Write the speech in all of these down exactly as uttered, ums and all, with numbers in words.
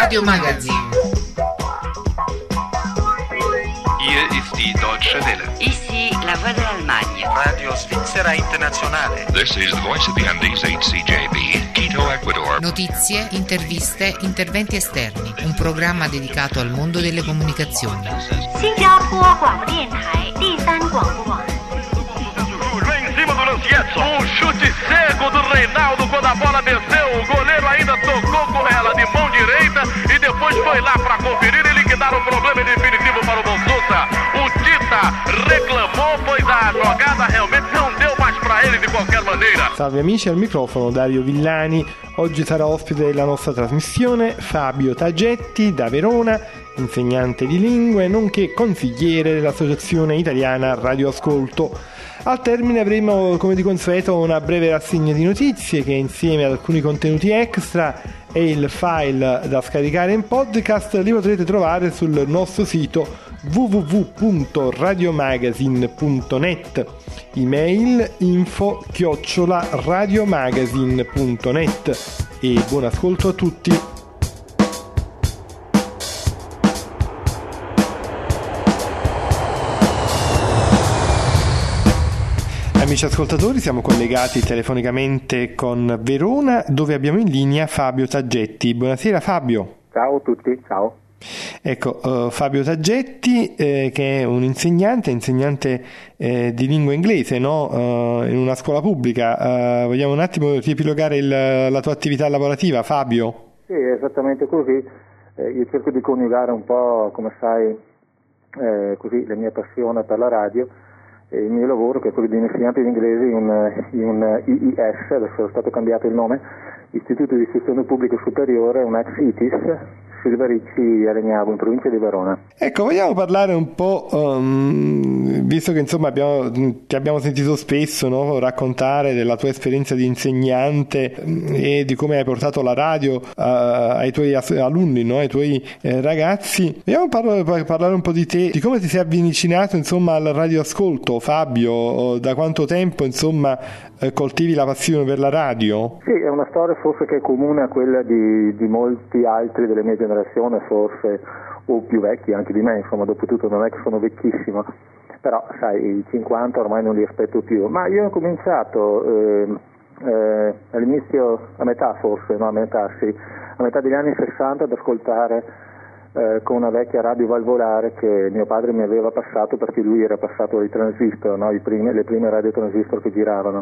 Radio Magazine. Hier ist die Deutsche Welle. Ici la voix de l'Allemagne. Radio Svizzera Internazionale. This is the voice of the Andes H C J B, Quito, Ecuador. Notizie, interviste, interventi esterni. Un programma dedicato al mondo delle comunicazioni. Vem em cima do Lancietto. Um chute cego do Reinaldo quando a bola desceu. O goleiro ainda tocou com ela de mão direita e depois foi lá para conferir e liquidar o problema definitivo para o Bonsusa. O Tita reclamou, pois a jogada realmente não deu mais para ele de qualquer maneira. Salve amici, al microfono Dario Villani. Oggi sarà ospite della nostra trasmissione Fabio Tagetti da Verona, insegnante di lingue nonché consigliere dell'Associazione Italiana Radioascolto. Al termine avremo, come di consueto, una breve rassegna di notizie che insieme ad alcuni contenuti extra e il file da scaricare in podcast li potrete trovare sul nostro sito w w w punto radiomagazine punto net, email info chiocciola radiomagazine punto net e buon ascolto a tutti. Amici ascoltatori, siamo collegati telefonicamente con Verona, dove abbiamo in linea Fabio Tagetti. Buonasera Fabio. Ciao a tutti, ciao. Ecco, uh, Fabio Tagetti, eh, che è un insegnante, insegnante eh, di lingua inglese, no? Uh, in una scuola pubblica. Uh, vogliamo un attimo riepilogare il, la tua attività lavorativa, Fabio? Sì, è esattamente così. Eh, io cerco di coniugare un po', come sai, eh, così la mia passione per la radio e il mio lavoro, che è quello di insegnante di inglese in un, in un I I S, adesso è stato cambiato il nome, Istituto di Istruzione Pubblica Superiore, un ex I T I S, Silvericci a Legnavo, in provincia di Verona. Ecco, vogliamo parlare un po', um, visto che insomma abbiamo, ti abbiamo sentito spesso, no, raccontare della tua esperienza di insegnante e di come hai portato la radio uh, ai tuoi alunni, no, ai tuoi eh, ragazzi. Vogliamo par- parlare un po' di te, di come ti sei avvicinato insomma al radioascolto, Fabio, da quanto tempo insomma eh, coltivi la passione per la radio? Sì, è una storia forse che è comune a quella di, di molti altri delle mie generazione, forse, o più vecchi anche di me, insomma, dopo tutto non è che sono vecchissimo, però sai, i cinquanta ormai non li aspetto più, ma io ho cominciato eh, eh, all'inizio, a metà forse, no a metà sì, a metà degli anni sessanta ad ascoltare eh, con una vecchia radio valvolare che mio padre mi aveva passato, perché lui era passato ai transistor, no? I primi, le prime radio transistor che giravano.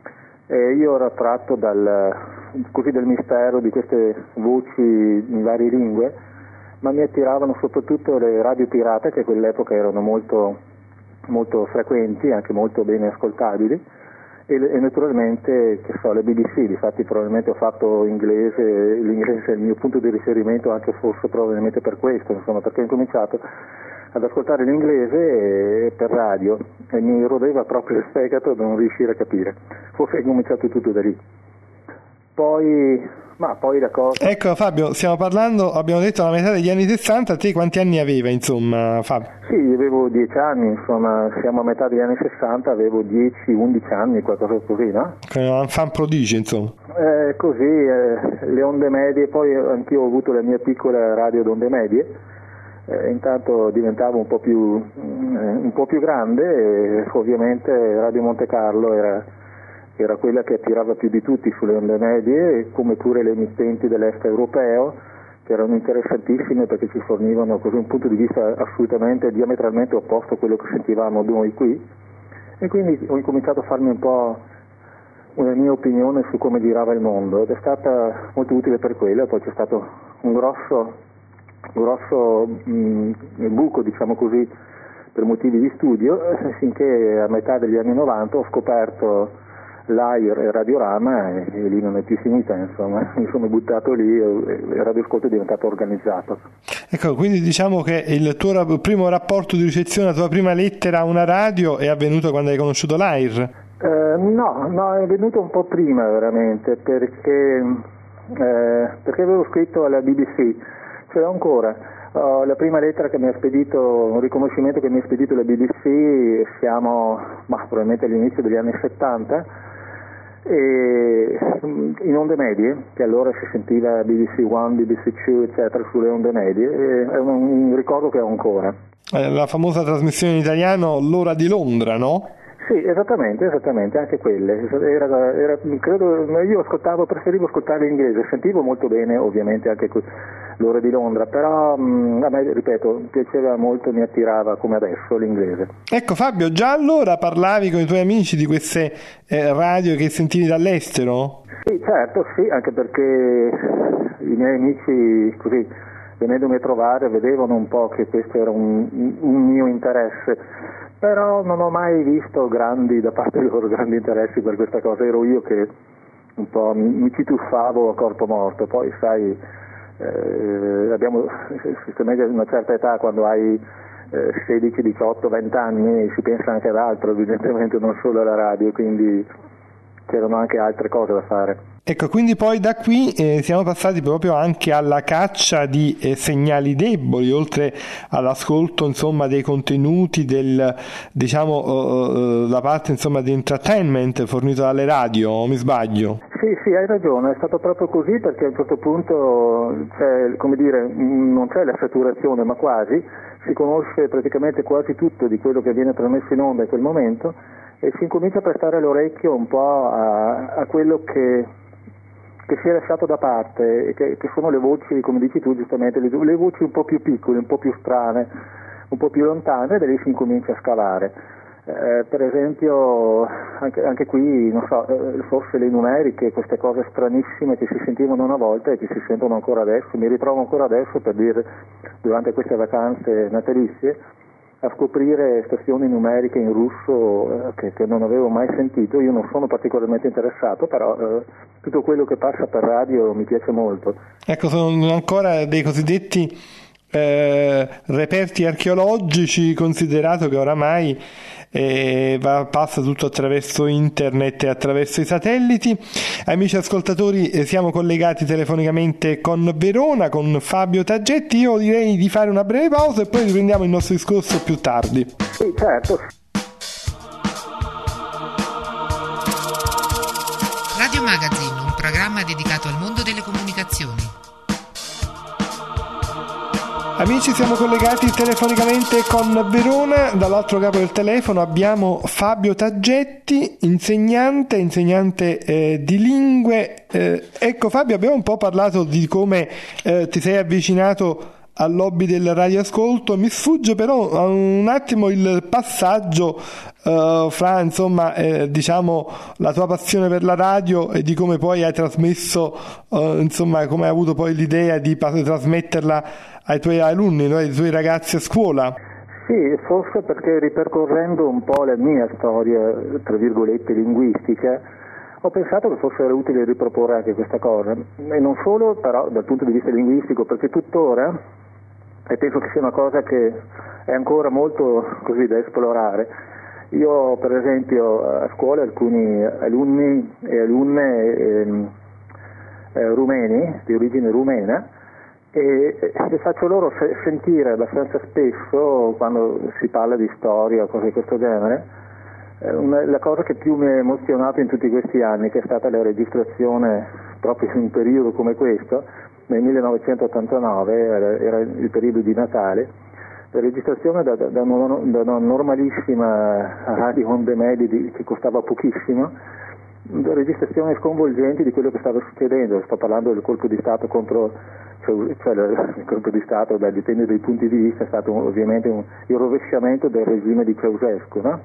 E io ero attratto dal, così del mistero di queste voci in varie lingue, ma mi attiravano soprattutto le radio pirata, che a quell'epoca erano molto, molto frequenti, anche molto bene ascoltabili, e, e naturalmente, che so, le B B C. Difatti probabilmente ho fatto inglese, l'inglese è il mio punto di riferimento anche forse probabilmente per questo, insomma, perché ho incominciato ad ascoltare l'inglese per radio e mi rodeva proprio il fegato da non riuscire a capire. Forse è cominciato tutto da lì. Poi, ma poi la cosa... Ecco Fabio, stiamo parlando, abbiamo detto, alla metà degli anni sessanta, te quanti anni aveva insomma Fabio? Sì, avevo dieci anni, insomma, siamo a metà degli anni sessanta, avevo dieci undici anni, qualcosa così, no? Un fan prodigio, insomma. Eh, così, eh, le onde medie, poi anch'io ho avuto la mia piccola radio d'onde medie. Eh, intanto diventavo un po' più eh, un po' più grande e ovviamente Radio Monte Carlo era, era quella che attirava più di tutti sulle onde medie, come pure le emittenti dell'est europeo, che erano interessantissime perché ci fornivano così un punto di vista assolutamente diametralmente opposto a quello che sentivamo noi qui, e quindi ho incominciato a farmi un po' una mia opinione su come girava il mondo ed è stata molto utile per quello. Poi c'è stato un grosso grosso mh, buco, diciamo così, per motivi di studio, finché a metà degli anni novanta ho scoperto l'A I R e Radiorama e, e lì non è più finita, insomma, mi sono buttato lì e il radioascolto è diventato organizzato. Ecco, quindi diciamo che il tuo ra- primo rapporto di ricezione, la tua prima lettera a una radio è avvenuto quando hai conosciuto l'A I R? Eh, no, no, è venuto un po' prima veramente, perché, eh, perché avevo scritto alla B B C. Ce l'ho ancora, uh, la prima lettera che mi ha spedito, un riconoscimento che mi ha spedito la B B C, siamo ma, probabilmente all'inizio degli anni settanta, e in onde medie, che allora si sentiva B B C One, B B C Two eccetera sulle onde medie, è un, un ricordo che ho ancora. La famosa trasmissione in italiano L'ora di Londra, no? Sì, esattamente, esattamente, anche quelle. Era, era, credo, io ascoltavo, preferivo ascoltare l'inglese, sentivo molto bene ovviamente anche L'ora di Londra, però mh, a me, ripeto, piaceva molto, mi attirava come adesso l'inglese. Ecco Fabio, già allora parlavi con i tuoi amici di queste eh, radio che sentivi dall'estero? Sì, certo, sì, anche perché i miei amici, così, venendomi a trovare, vedevano un po' che questo era un, un mio interesse, però non ho mai visto grandi, da parte loro, grandi interessi per questa cosa. Ero io che un po' mi, mi ci tuffavo a corpo morto. Poi sai, eh, abbiamo una certa età, quando hai eh, sedici, diciotto, venti anni, si pensa anche ad altro, evidentemente non solo alla radio, quindi c'erano anche altre cose da fare. Ecco, quindi poi da qui eh, siamo passati proprio anche alla caccia di eh, segnali deboli, oltre all'ascolto insomma dei contenuti del, diciamo, uh, da parte insomma di entertainment fornito dalle radio, o mi sbaglio? Sì, sì, hai ragione, è stato proprio così, perché a un certo punto c'è, come dire, non c'è la saturazione, ma quasi, si conosce praticamente quasi tutto di quello che viene trasmesso in onda in quel momento e si incomincia a prestare l'orecchio un po' a, a quello che che si è lasciato da parte, che, che sono le voci, come dici tu giustamente, le, le voci un po' più piccole, un po' più strane, un po' più lontane, e da lì si incomincia a scalare. Eh, per esempio, anche, anche qui, non so, forse le numeriche, queste cose stranissime che si sentivano una volta e che si sentono ancora adesso, mi ritrovo ancora adesso, per dire, durante queste vacanze natalizie, a scoprire stazioni numeriche in russo eh, che, che non avevo mai sentito. Io non sono particolarmente interessato, però eh, tutto quello che passa per radio mi piace molto. Ecco, sono ancora dei cosiddetti eh, reperti archeologici, considerato che oramai eh, va, passa tutto attraverso internet e attraverso i satelliti. Amici ascoltatori, eh, siamo collegati telefonicamente con Verona, con Fabio Taggetti. Io direi di fare una breve pausa e poi riprendiamo il nostro discorso più tardi. Sì, certo. Radio Magazine, un programma dedicato al mondo delle comunicazioni. Amici, siamo collegati telefonicamente con Verona. Dall'altro capo del telefono abbiamo Fabio Taggetti, insegnante, insegnante eh, di lingue. Eh, ecco Fabio, abbiamo un po' parlato di come eh, ti sei avvicinato al lobby del radioascolto. Mi sfugge però un attimo il passaggio uh, fra insomma eh, diciamo la tua passione per la radio e di come poi hai trasmesso uh, insomma come hai avuto poi l'idea di pas- trasmetterla ai tuoi alunni, no? Ai tuoi ragazzi a scuola. Sì, forse perché ripercorrendo un po' la mia storia, tra virgolette, linguistica, ho pensato che fosse utile riproporre anche questa cosa, e non solo però dal punto di vista linguistico, perché tuttora, e penso che sia una cosa che è ancora molto così da esplorare, io ho per esempio a scuola alcuni alunni e alunne eh, eh, rumeni, di origine rumena, e, e faccio loro se- sentire abbastanza spesso, quando si parla di storia o cose di questo genere, eh, una, la cosa che più mi ha emozionato in tutti questi anni, che è stata la registrazione proprio in un periodo come questo, nel millenovecentottantanove, era, era il periodo di Natale, la registrazione da, da, da, una, da una normalissima radio onde medie di, che costava pochissimo, registrazioni sconvolgenti di quello che stava succedendo. Sto parlando del colpo di Stato contro, cioè, cioè il colpo di Stato, beh, dipende dai punti di vista, è stato un, ovviamente un, il rovesciamento del regime di Ceausescu, no?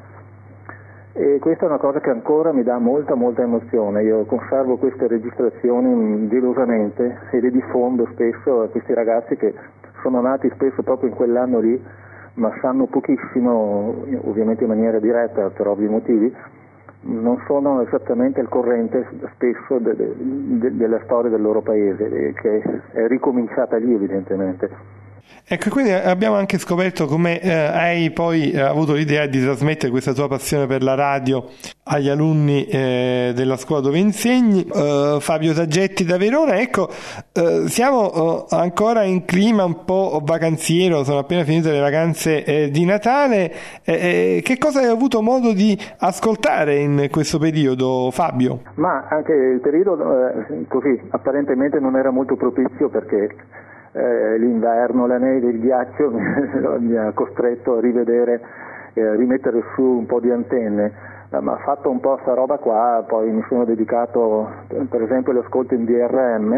E questa è una cosa che ancora mi dà molta molta emozione. Io conservo queste registrazioni gelosamente e le diffondo spesso a questi ragazzi che sono nati spesso proprio in quell'anno lì, ma sanno pochissimo, ovviamente in maniera diretta per ovvi motivi, non sono esattamente al corrente spesso de, de, de, della storia del loro paese, che è ricominciata lì evidentemente. Ecco, quindi abbiamo anche scoperto come eh, hai poi eh, avuto l'idea di trasmettere questa tua passione per la radio agli alunni eh, della scuola dove insegni. eh, Fabio Taggetti da Verona. Ecco, eh, siamo eh, ancora in clima un po' vacanziero, sono appena finite le vacanze eh, di Natale. Eh, che cosa hai avuto modo di ascoltare in questo periodo, Fabio? Ma anche il periodo eh, così apparentemente non era molto propizio, perché Eh, l'inverno, la neve, il ghiaccio mi ha costretto a rivedere e eh, rimettere su un po' di antenne, eh, ma fatto un po' sta roba qua, poi mi sono dedicato per esempio all'ascolto in D R M,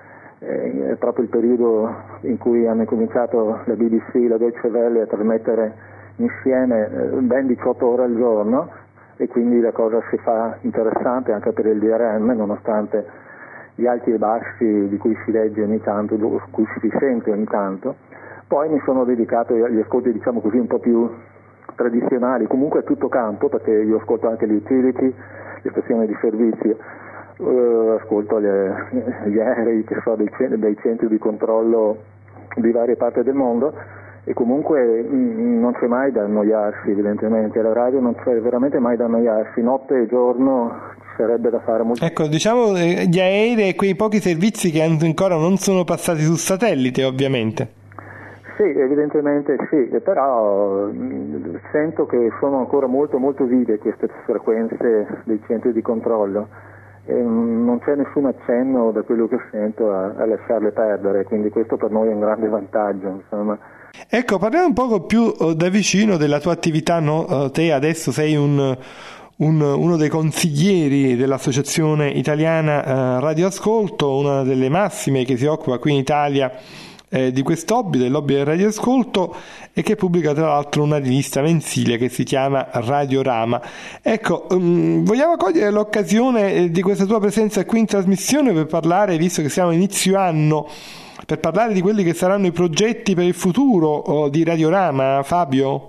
eh, è proprio il periodo in cui hanno cominciato la B B C, la Deutsche Welle a trasmettere insieme eh, ben diciotto ore al giorno, e quindi la cosa si fa interessante anche per il D R M, nonostante gli alti e bassi di cui si legge ogni tanto, di cui si sente ogni tanto. Poi mi sono dedicato agli ascolti, diciamo così, un po' più tradizionali, comunque a tutto campo, perché io ascolto anche le utility, le stazioni di servizio, eh, ascolto le, gli aerei che so dei, dei centri di controllo di varie parti del mondo, e comunque mh, non c'è mai da annoiarsi, evidentemente, alla radio non c'è veramente mai da annoiarsi, notte e giorno sarebbe da fare molto. Ecco, diciamo eh, gli aerei e quei pochi servizi che ancora non sono passati sul satellite, ovviamente. Sì, evidentemente sì, però mh, sento che sono ancora molto molto vive queste frequenze dei centri di controllo, e mh, non c'è nessun accenno da quello che sento a, a lasciarle perdere, quindi questo per noi è un grande vantaggio, insomma. Ecco, parliamo un poco più uh, da vicino della tua attività, no? Uh, te adesso sei un Un, uno dei consiglieri dell'Associazione Italiana eh, Radioascolto, una delle massime che si occupa qui in Italia eh, di questo hobby, del hobby del radioascolto, e che pubblica tra l'altro una rivista mensile che si chiama Radiorama. Ecco, um, vogliamo cogliere l'occasione di questa tua presenza qui in trasmissione per parlare, visto che siamo a inizio anno, per parlare di quelli che saranno i progetti per il futuro oh, di Radiorama, Fabio?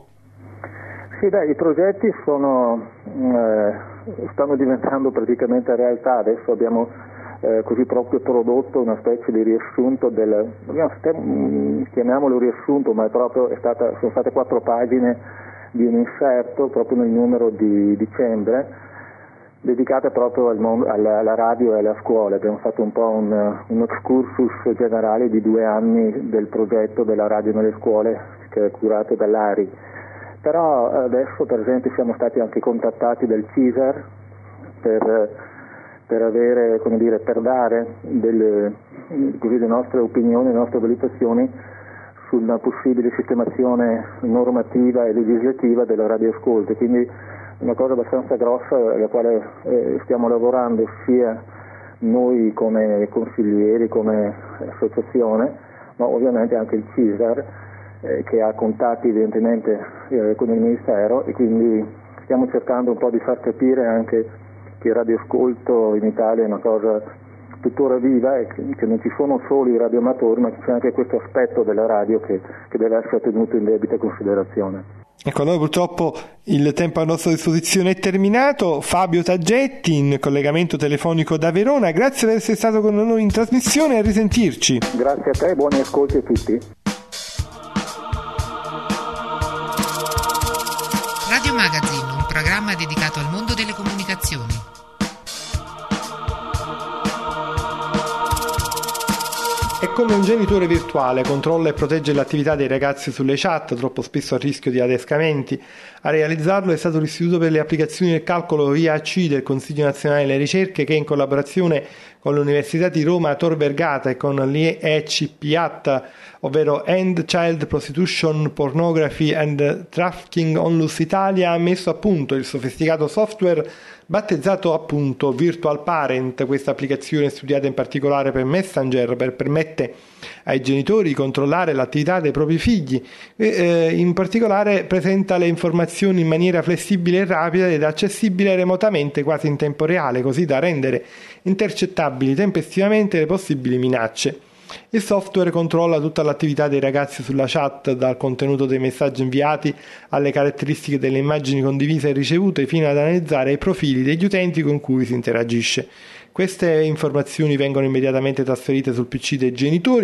Sì, beh, i progetti sono, eh, stanno diventando praticamente realtà. Adesso abbiamo eh, così proprio prodotto una specie di riassunto del, chiamiamolo riassunto, ma è proprio, è stata, sono state quattro pagine di un inserto proprio nel numero di dicembre, dedicate proprio al mondo, alla, alla radio e alla scuola. Abbiamo fatto un po' un, un excursus generale di due anni del progetto della radio nelle scuole, che è curato dall'A R I. Però adesso per esempio siamo stati anche contattati dal C I S A R per, per avere, come dire, per dare delle, così, le nostre opinioni, le nostre valutazioni sulla possibile sistemazione normativa e legislativa della radioascolto, quindi una cosa abbastanza grossa alla quale eh, stiamo lavorando sia noi come consiglieri, come associazione, ma ovviamente anche il C I S A R, che ha contatti evidentemente eh, con il Ministero, e quindi stiamo cercando un po' di far capire anche che il radioascolto in Italia è una cosa tuttora viva, e che non ci sono solo i radioamatori, ma c'è anche questo aspetto della radio che, che deve essere tenuto in debita considerazione. Ecco, noi purtroppo il tempo a nostra disposizione è terminato. Fabio Taggetti in collegamento telefonico da Verona, grazie per essere stato con noi in trasmissione e a risentirci. Grazie a te e buoni ascolti a tutti. Radio Magazine, un programma dedicato al mondo delle comunicazioni. È come un genitore virtuale, controlla e protegge l'attività dei ragazzi sulle chat, troppo spesso a rischio di adescamenti. A realizzarlo è stato l'Istituto per le applicazioni del calcolo I A C del Consiglio Nazionale delle Ricerche, che in collaborazione con l'Università di Roma Tor Vergata e con l'E C P A T, ovvero End Child Prostitution, Pornography and Trafficking Onlus Italia, ha messo a punto il sofisticato software battezzato appunto Virtual Parent. Questa applicazione, studiata in particolare per Messenger, per permette ai genitori di controllare l'attività dei propri figli e eh, in particolare presenta le informazioni in maniera flessibile e rapida ed accessibile remotamente, quasi in tempo reale, così da rendere intercettabili tempestivamente le possibili minacce. Il software controlla tutta l'attività dei ragazzi sulla chat, dal contenuto dei messaggi inviati alle caratteristiche delle immagini condivise e ricevute, fino ad analizzare i profili degli utenti con cui si interagisce. Queste informazioni vengono immediatamente trasferite sul P C dei genitori,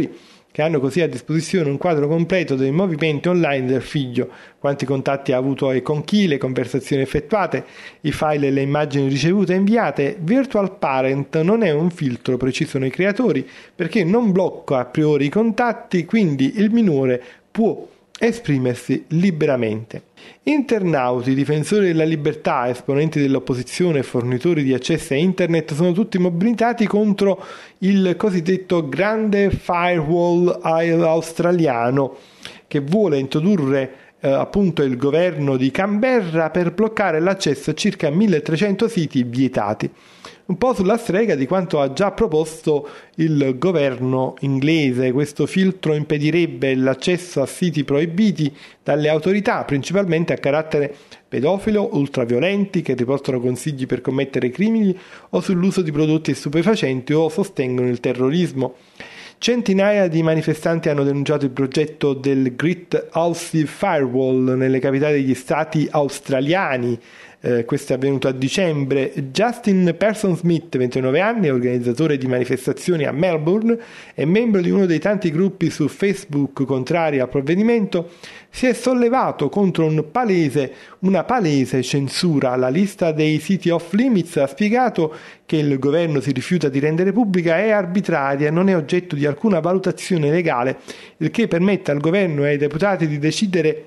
che hanno così a disposizione un quadro completo dei movimenti online del figlio, quanti contatti ha avuto e con chi, le conversazioni effettuate, i file e le immagini ricevute e inviate. Virtual Parent non è un filtro, precisano i creatori, perché non blocca a priori i contatti, quindi il minore può esprimersi liberamente. Internauti, difensori della libertà, esponenti dell'opposizione e fornitori di accesso a internet sono tutti mobilitati contro il cosiddetto grande firewall australiano che vuole introdurre eh, appunto il governo di Canberra per bloccare l'accesso a circa milletrecento siti vietati. Un po' sulla strega di quanto ha già proposto il governo inglese. Questo filtro impedirebbe l'accesso a siti proibiti dalle autorità, principalmente a carattere pedofilo, ultraviolenti, che riportano consigli per commettere crimini o sull'uso di prodotti stupefacenti o sostengono il terrorismo. Centinaia di manifestanti hanno denunciato il progetto del Great Aussie Firewall nelle capitali degli stati australiani. Eh, questo è avvenuto a dicembre. Justin Person-Smith, ventinove anni, organizzatore di manifestazioni a Melbourne e membro di uno dei tanti gruppi su Facebook contrari al provvedimento, si è sollevato contro un palese, una palese censura. La lista dei siti off limits ha spiegato che il governo si rifiuta di rendere pubblica è arbitraria e non è oggetto di alcuna valutazione legale, il che permette al governo e ai deputati di decidere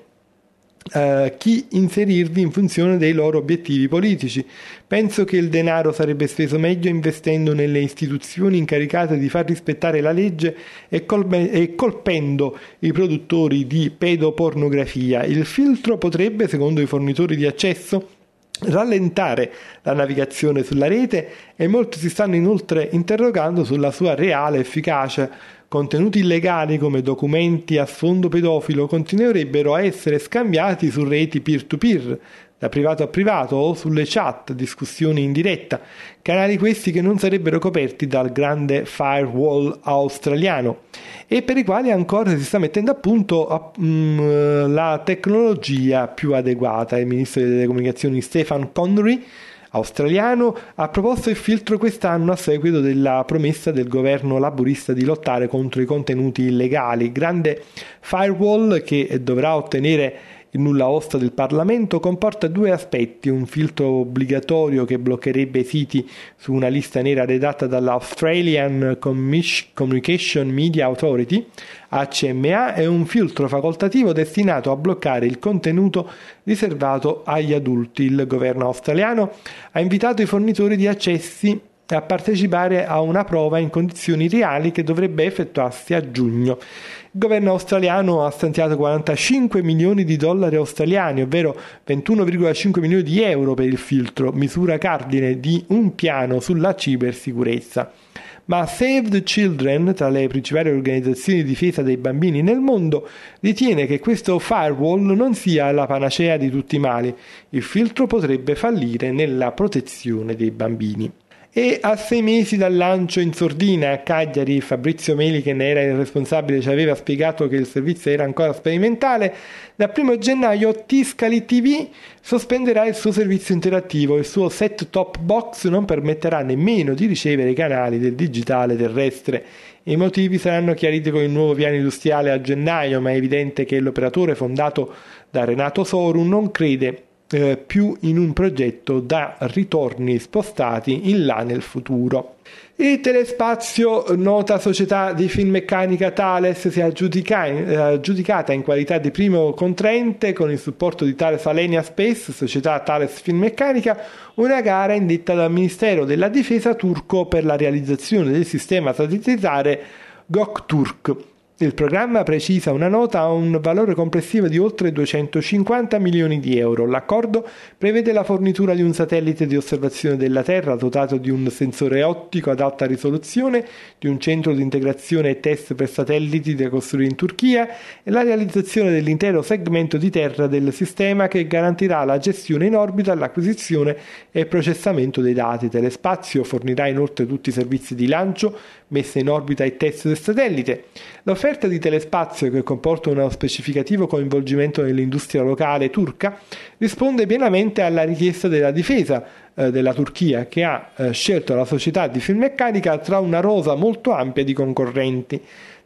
Uh, chi inserirvi in funzione dei loro obiettivi politici. Penso che il denaro sarebbe speso meglio investendo nelle istituzioni incaricate di far rispettare la legge e, colpe- e colpendo i produttori di pedopornografia. Il filtro potrebbe, secondo i fornitori di accesso, rallentare la navigazione sulla rete e molti si stanno inoltre interrogando sulla sua reale efficacia. Contenuti illegali come documenti a sfondo pedofilo continuerebbero a essere scambiati su reti peer-to-peer, da privato a privato o sulle chat, discussioni in diretta, canali questi che non sarebbero coperti dal grande firewall australiano e per i quali ancora si sta mettendo a punto a, um, la tecnologia più adeguata. Il ministro delle telecomunicazioni Stephen Conry, australiano, ha proposto il filtro quest'anno a seguito della promessa del governo laburista di lottare contro i contenuti illegali. Grande firewall, che dovrà ottenere il nulla osta del Parlamento, comporta due aspetti: un filtro obbligatorio che bloccherebbe i siti su una lista nera redatta dall'Australian Communication Media Authority, A C M A, e un filtro facoltativo destinato a bloccare il contenuto riservato agli adulti. Il governo australiano ha invitato i fornitori di accessi a partecipare a una prova in condizioni reali che dovrebbe effettuarsi a giugno. Il governo australiano ha stanziato quarantacinque milioni di dollari australiani, ovvero ventuno virgola cinque milioni di euro per il filtro, misura cardine di un piano sulla cibersicurezza. Ma Save the Children, tra le principali organizzazioni di difesa dei bambini nel mondo, ritiene che questo firewall non sia la panacea di tutti i mali. Il filtro potrebbe fallire nella protezione dei bambini. E a sei mesi dal lancio in sordina a Cagliari, Fabrizio Meli, che ne era il responsabile, ci aveva spiegato che il servizio era ancora sperimentale. Dal primo gennaio Tiscali T V sospenderà il suo servizio interattivo. Il suo set-top box non permetterà nemmeno di ricevere i canali del digitale terrestre. I motivi saranno chiariti con il nuovo piano industriale a gennaio, ma è evidente che l'operatore fondato da Renato Soru non crede Eh, più in un progetto da ritorni spostati in là nel futuro. Il Telespazio, nota società di Finmeccanica Thales, si è aggiudica, eh, aggiudicata in qualità di primo contraente, con il supporto di Thales Alenia Space, società Thales Finmeccanica, una gara indetta dal Ministero della Difesa turco per la realizzazione del sistema satellitare Gökturk. Il programma precisa una nota a un valore complessivo di oltre duecentocinquanta milioni di euro. L'accordo prevede la fornitura di un satellite di osservazione della Terra dotato di un sensore ottico ad alta risoluzione, di un centro di integrazione e test per satelliti da costruire in Turchia e la realizzazione dell'intero segmento di terra del sistema che garantirà la gestione in orbita, l'acquisizione e il processamento dei dati. Telespazio fornirà inoltre tutti i servizi di lancio, messa in orbita e test del satellite. L'offerta di Telespazio, che comporta uno specificativo coinvolgimento nell'industria locale turca, risponde pienamente alla richiesta della difesa eh, della Turchia, che ha eh, scelto la società di Finmeccanica tra una rosa molto ampia di concorrenti.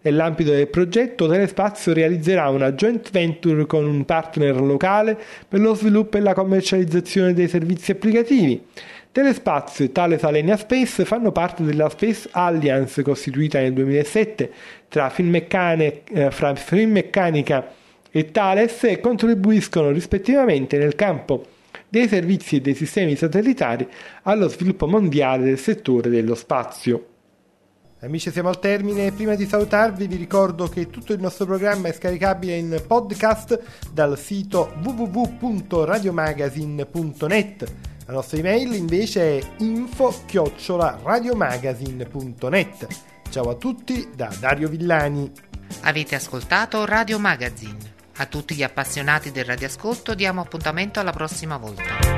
Nell'ambito del progetto, Telespazio realizzerà una joint venture con un partner locale per lo sviluppo e la commercializzazione dei servizi applicativi. Telespazio e Thales Alenia Space fanno parte della Space Alliance costituita nel duemilasette tra Finmeccane, eh, fra Finmeccanica e Thales e contribuiscono rispettivamente nel campo dei servizi e dei sistemi satellitari allo sviluppo mondiale del settore dello spazio. Amici, siamo al termine. Prima di salutarvi vi ricordo che tutto il nostro programma è scaricabile in podcast dal sito w w w punto radiomagazine punto net. La nostra email invece è info chiocciola radiomagazine punto net. Ciao a tutti da Dario Villani. Avete ascoltato Radio Magazine. A tutti gli appassionati del radioascolto diamo appuntamento alla prossima volta.